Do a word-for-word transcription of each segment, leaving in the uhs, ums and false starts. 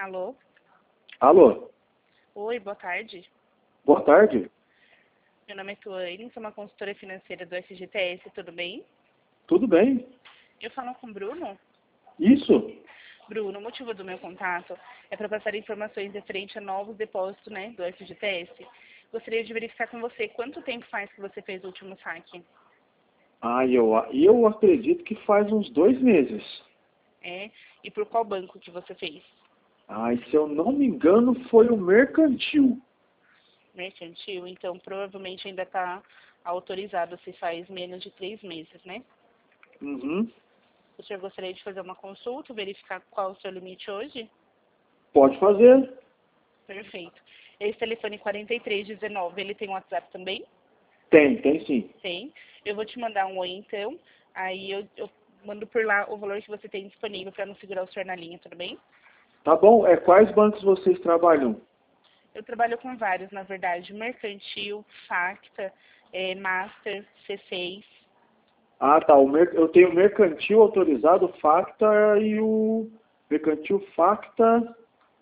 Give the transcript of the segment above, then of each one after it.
Alô? Alô? Oi, boa tarde. Boa tarde. Meu nome é Tuane, sou uma consultora financeira do F G T S, tudo bem? Tudo bem? Eu falo com o Bruno. Isso? Bruno, o motivo do meu contato é para passar informações referente a novos depósitos, né, do F G T S. Gostaria de verificar com você quanto tempo faz que você fez o último saque. Ah, eu, eu acredito que faz uns dois meses. É? E por qual banco que você fez? Ah, e se eu não me engano, foi o Mercantil. Mercantil, então provavelmente ainda está autorizado se faz menos de três meses, né? Uhum. O senhor gostaria de fazer uma consulta, verificar qual o seu limite hoje? Pode fazer? Perfeito. Esse telefone quarenta e três dezenove, ele tem WhatsApp também? Tem, tem sim. Tem. Eu vou te mandar um oi então, aí eu, eu mando por lá o valor que você tem disponível para não segurar o senhor na linha, tudo bem? Tá bom. É, quais bancos vocês trabalham? Eu trabalho com vários, na verdade, Mercantil, Facta, é, Master, C seis. Ah, tá. O mer... Eu tenho o Mercantil autorizado, o Facta e o Mercantil Facta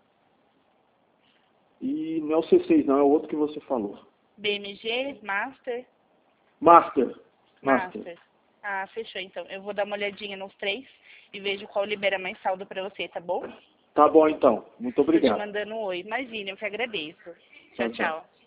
e não é o C seis, não, é o outro que você falou. B M G, Master, Master. Master. Master. Ah, fechou então. Eu vou dar uma olhadinha nos três e vejo qual libera mais saldo para você, tá bom? Tá bom, então. Muito Tô te obrigado. mandando um oi. Imagina, eu que agradeço. Tchau, Tchau, tchau. tchau.